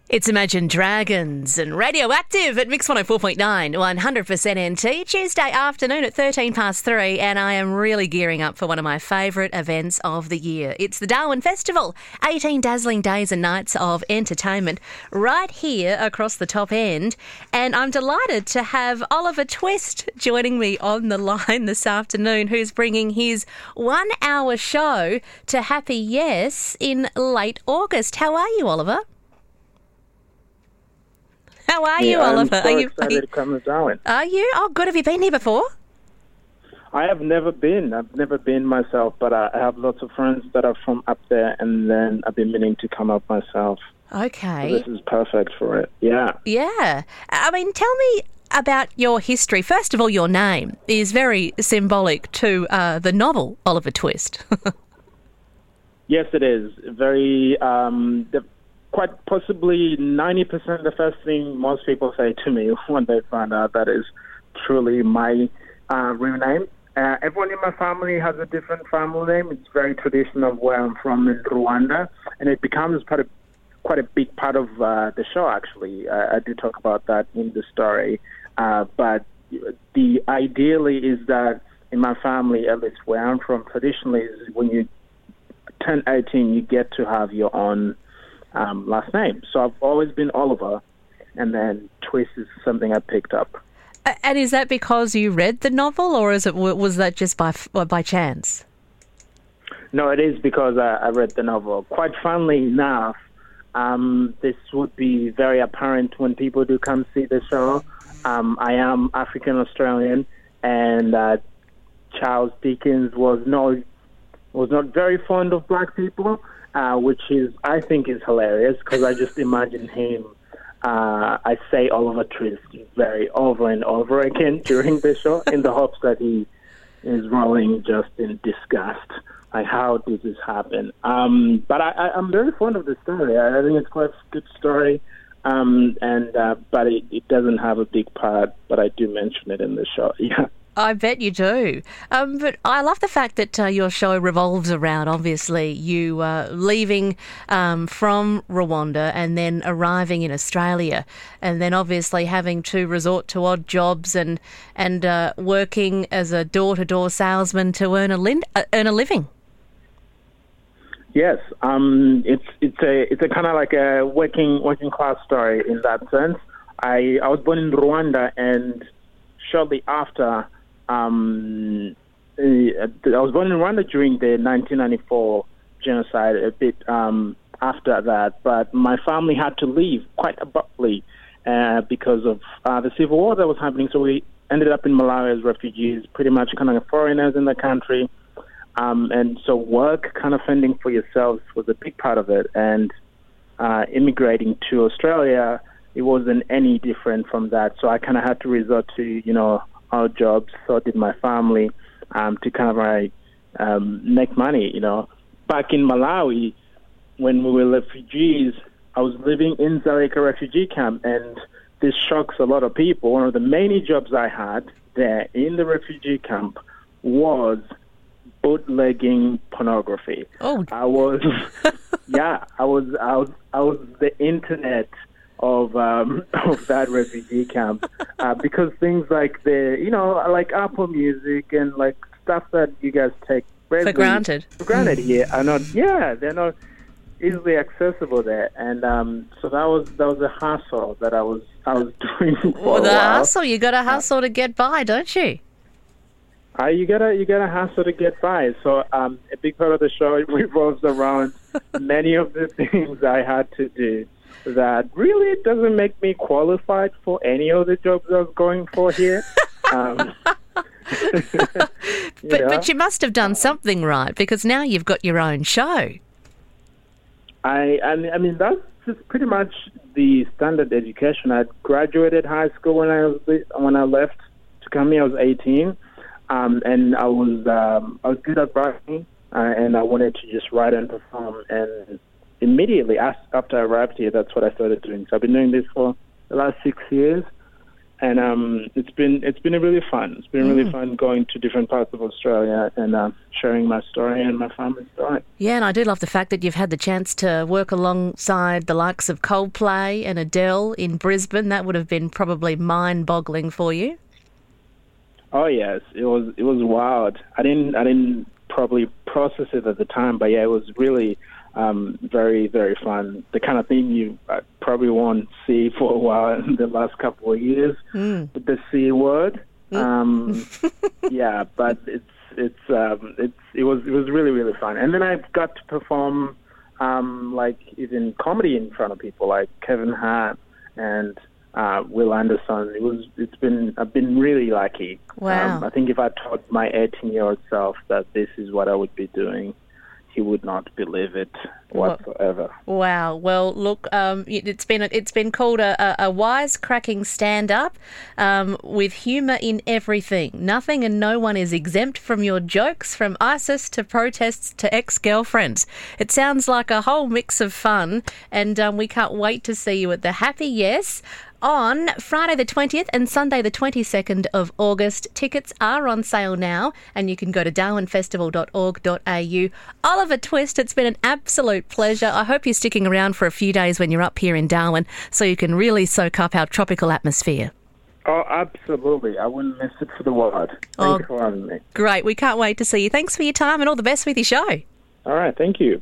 It's Imagine Dragons and Radioactive at Mix 104.9, 100% NT, Tuesday afternoon at 3:13, and I am really gearing up for one of my favourite events of the year. It's the Darwin Festival, 18 dazzling days and nights of entertainment right here across the top end, and I'm delighted to have Oliver Twist joining me on the line this afternoon, who's bringing his 1 hour show to Happy Yes in late August. How are you, Oliver? How are you, Oliver? I'm so excited to come to Darwin. Are you? Oh, good. Have you been here before? I have never been. I've never been myself, but I have lots of friends that are from up there, and then I've been meaning to come up myself. Okay. So this is perfect for it. Yeah. Yeah. I mean, tell me about your history. First of all, your name is very symbolic to the novel Oliver Twist. Yes, it is. Very... quite possibly 90% the first thing most people say to me when they find out that is truly my real name. Everyone in my family has a different family name. It's very traditional of where I'm from in Rwanda, and it becomes quite a big part of the show, actually. I do talk about that in the story. But the ideally is that in my family, at least where I'm from, traditionally is when you turn 18, you get to have your own last name. So I've always been Oliver, and then Twist is something I picked up. And is that because you read the novel, or was that just by chance? No, it is because I read the novel. Quite funnily enough, this would be very apparent when people do come see the show. I am African-Australian, and Charles Dickens was not very fond of black people. Which I think is hilarious because I just imagine him. I say Oliver Twist very over and over again during the show in the hopes that he is rolling just in disgust. Like, how did this happen? But I'm very fond of the story. I think it's quite a good story. But it doesn't have a big part, but I do mention it in the show. Yeah. I bet you do. But I love the fact that your show revolves around, obviously, you leaving from Rwanda and then arriving in Australia, and then obviously having to resort to odd jobs and working as a door-to-door salesman to earn a living. Yes, it's a kind of like a working class story in that sense. I was born in Rwanda, and shortly after. I was born in Rwanda during the 1994 genocide, a bit after that, but my family had to leave quite abruptly because of the civil war that was happening. So we ended up in Malawi as refugees, pretty much kind of foreigners in the country. And so work, kind of fending for yourselves, was a big part of it. And immigrating to Australia, it wasn't any different from that. So I kind of had to resort to, our jobs, so did my family, to kind of make money, Back in Malawi, when we were refugees, I was living in Zareka refugee camp, and this shocks a lot of people. One of the main jobs I had there in the refugee camp was bootlegging pornography. Oh, I was the internet of that refugee camp, because things like like Apple Music and like stuff that you guys take for granted here are not. Yeah, they're not easily accessible there, and so that was a hustle that I was doing for a while. Hustle, you got to hustle to get by, don't you? You gotta hustle to get by. So a big part of the show revolves around many of the things I had to do. That really doesn't make me qualified for any of the jobs I was going for here. But you must have done something right, because now you've got your own show. I mean that's just pretty much the standard education. I graduated high school when I left to come here. I was 18, and I was good at writing, and I wanted to just write and perform. And immediately after I arrived here, that's what I started doing. So I've been doing this for the last 6 years, And it's been really fun. It's been really fun going to different parts of Australia and sharing my story and my family's story. Yeah, and I do love the fact that you've had the chance to work alongside the likes of Coldplay and Adele in Brisbane. That would have been probably mind-boggling for you. Oh yes, it was wild. I didn't probably process it at the time, but yeah, it was really very, very fun. The kind of thing you probably won't see for a while in the last couple of years with the C word. Yeah, but it was really, really fun. And then I got to perform like even comedy in front of people like Kevin Hart and Will Anderson. I've been really lucky. Wow. I think if I told my 18-year-old self that this is what I would be doing, he would not believe it whatsoever. Wow. Well, look, it's been called a wisecracking stand-up with humour in everything. Nothing and no one is exempt from your jokes, from ISIS to protests to ex-girlfriends. It sounds like a whole mix of fun, and we can't wait to see you at the Happy Yes on Friday the 20th and Sunday the 22nd of August. Tickets are on sale now, and you can go to darwinfestival.org.au. Oliver Twist, it's been an absolute pleasure. I hope you're sticking around for a few days when you're up here in Darwin so you can really soak up our tropical atmosphere. Oh, absolutely. I wouldn't miss it for the world. Thanks for having me. Great. We can't wait to see you. Thanks for your time and all the best with your show. All right. Thank you.